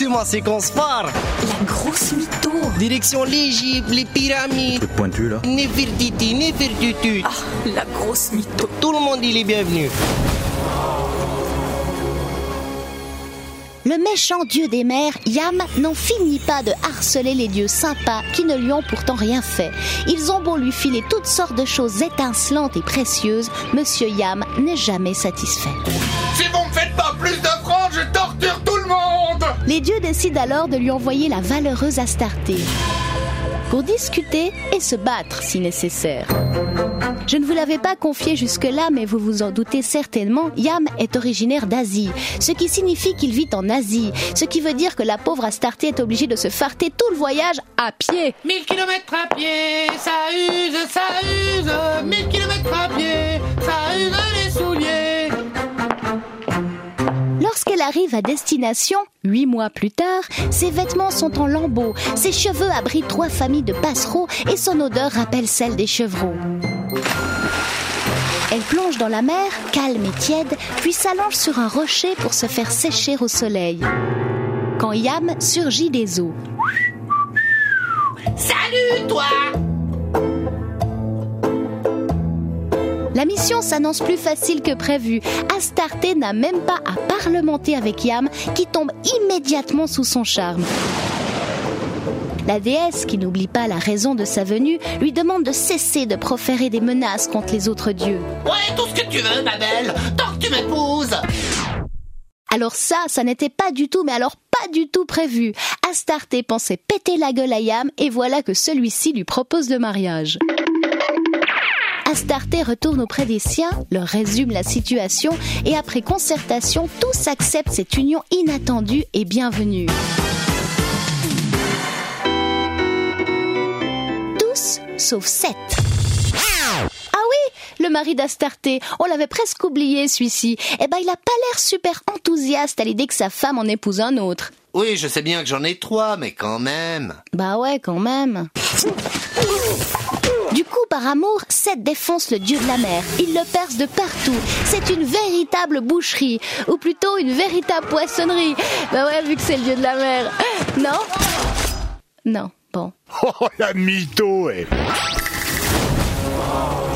c'est moi, c'est qu'on se part. La grosse mytho. Direction l'Égypte, les pyramides. Truc pointu là. Néfertiti. Ah, la grosse mytho. Tout le monde, il est bienvenu. Le méchant dieu des mers, Yam, n'en finit pas de harceler les dieux sympas qui ne lui ont pourtant rien fait. Ils ont beau lui filer toutes sortes de choses étincelantes et précieuses, Monsieur Yam n'est jamais satisfait. Si vous me faites pas plus de francs, je torture tout le monde. Les dieux décident alors de lui envoyer la valeureuse Astarté pour discuter et se battre si nécessaire. Je ne vous l'avais pas confié jusque-là, mais vous vous en doutez certainement, Yam est originaire d'Asie, ce qui signifie qu'il vit en Asie, ce qui veut dire que la pauvre Astarté est obligée de se farter tout le voyage à pied. 1000 kilomètres à pied, ça use, 1000 kilomètres à pied, ça use les souliers. Lorsqu'elle arrive à destination, 8 mois plus tard, ses vêtements sont en lambeaux, ses cheveux abritent 3 familles de passereaux et son odeur rappelle celle des chevreaux. Elle plonge dans la mer, calme et tiède, puis s'allonge sur un rocher pour se faire sécher au soleil. Quand Yam surgit des eaux. Salut toi! La mission s'annonce plus facile que prévu. Astarté n'a même pas à parlementer avec Yam, qui tombe immédiatement sous son charme. La déesse, qui n'oublie pas la raison de sa venue, lui demande de cesser de proférer des menaces contre les autres dieux. Ouais, tout ce que tu veux, ma belle, tant que tu m'épouses. Alors ça n'était pas du tout, mais alors pas du tout prévu. Astarté pensait péter la gueule à Yam, et voilà que celui-ci lui propose le mariage. Astarté retourne auprès des siens, leur résume la situation, et après concertation, tous acceptent cette union inattendue et bienvenue. Sauf Seth. Ah oui, le mari d'Astarté, on l'avait presque oublié celui-ci. Eh ben il a pas l'air super enthousiaste à l'idée que sa femme en épouse un autre. Oui, je sais bien que j'en ai 3, mais quand même. Bah ouais, quand même. Du coup, par amour, Seth défonce le dieu de la mer. Il le perce de partout. C'est une véritable boucherie, ou plutôt une véritable poissonnerie. Bah ouais, vu que c'est le dieu de la mer. Non ? Non. Bon. Oh, la mytho,